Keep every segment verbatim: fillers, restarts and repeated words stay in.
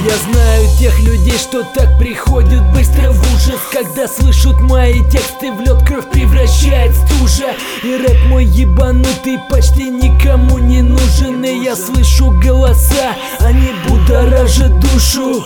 Я знаю тех людей, что так приходят быстро в ужас, когда слышат мои тексты, в лед кровь превращает стужа. И рэп мой ебанутый почти никому не нужен. И я слышу голоса, они будоражат душу.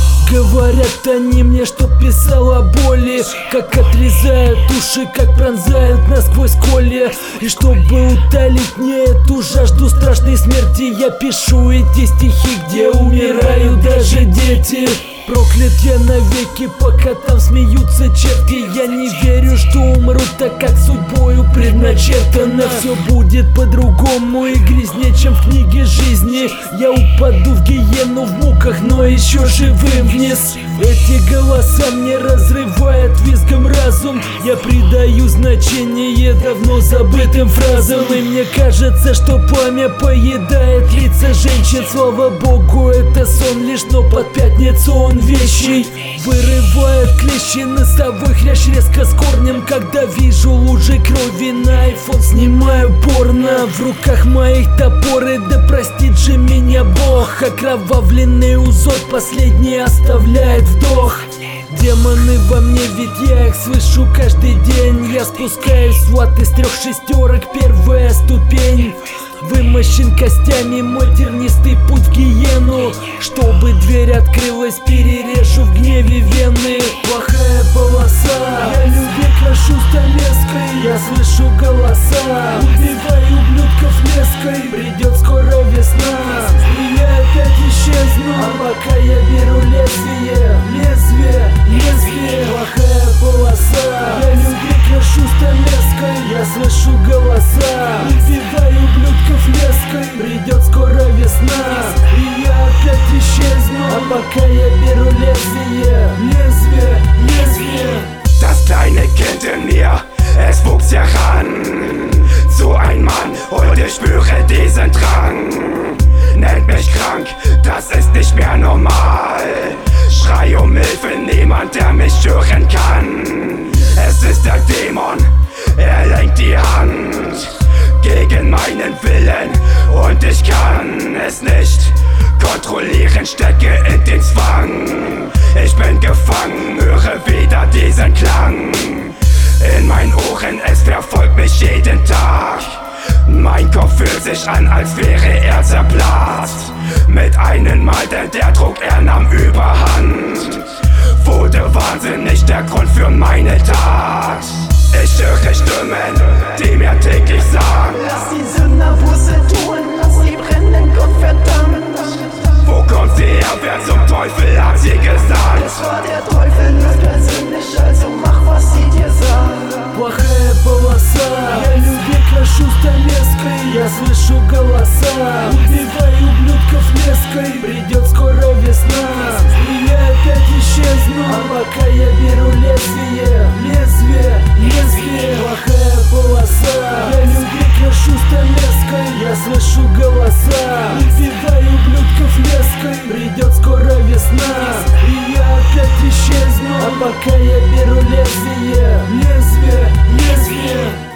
Говорят они мне, что писал о боли, как отрезают уши, как пронзают насквозь колья. И чтобы утолить мне эту жажду страшной смерти, я пишу эти стихи, где умирают даже дети. Проклят я навеки, пока там смеются черти. Я не верю, что умру, так как судьбою предначертано. Все будет по-другому и грязнее, чем в книге жизни. Я упаду в гиену в муках, но еще живым вниз. Эти голоса мне разрывают визгом разум. Я придаю значение давно забытым фразам. И мне кажется, что пламя поедает лица женщин. Слава богу, это сон лишь, но под пятницу он вещий. Вырывает клещи носовой хрящ резко с корнем. Когда вижу лужи крови на айфон, снимаю порно. В руках моих топоры, да простит же меня Бог. Окровавленный узор последний оставляет вдох. Демоны во мне, ведь я их слышу каждый день. Я спускаюсь в ад из трех шестерок, первая ступень. Вымощен костями мой тернистый путь в гиену. Чтобы дверь открылась, перережу в гневе вены. Плохая полоса, я людей крашу стамеской. Я слышу голоса, убиваю ублюдков леской. Придет скоро весна, и я опять исчезну. А пока я беру лезвие, лезвие, лезвие. Плохая полоса, я людей крашу стамеской. Я слышу голоса, убиваю ублюдков леской. Придет скоро весна, и я опять исчезну. А пока я беру лезвие, лезвие, лезвие. Das kleine Kind in mir, es wuchs heran zu ein Mann und ich spüre diesen Drang. Nennt mich krank, das ist nicht mehr normal. Schrei um Hilfe, niemand, der mich hören kann. Es ist der Dämon, er lenkt die Hand gegen meinen Willen und ich kann es nicht kontrollieren, stecke in den Zwang. Ich bin gefangen, höre wieder diesen Klang in meinen Ohren, es verfolgt mich jeden Tag. Mein Kopf fühlt sich an, als wäre er zerplatzt. Mit einem Mal, denn der Druck, er nahm überhand. Wurde wahnsinnig der Grund für meine Tat. Ich höre Stimmen, die mir täglich sagen: Lass die Sünder Buße tun, lass sie brennen, Gott verdammt. Wo kommt sie her, wer zum Teufel hat sie gesagt? Es war der Teufel nicht persönlich, also mach, was sie dir sagt. Плохая полоса, я людей крашу стамеской. Я слышу голоса, убиваю ублюдков леской. Придет скоро весна, и я опять исчезну. А пока я беру лезвие, лезвие, лезвие. Плохая полоса, я людей крашу стамеской. Я слышу голоса, убиваю ублюдков леской. Придет скоро весна, и я опять исчезну. А пока я беру лезвие, лезвие, лезвие.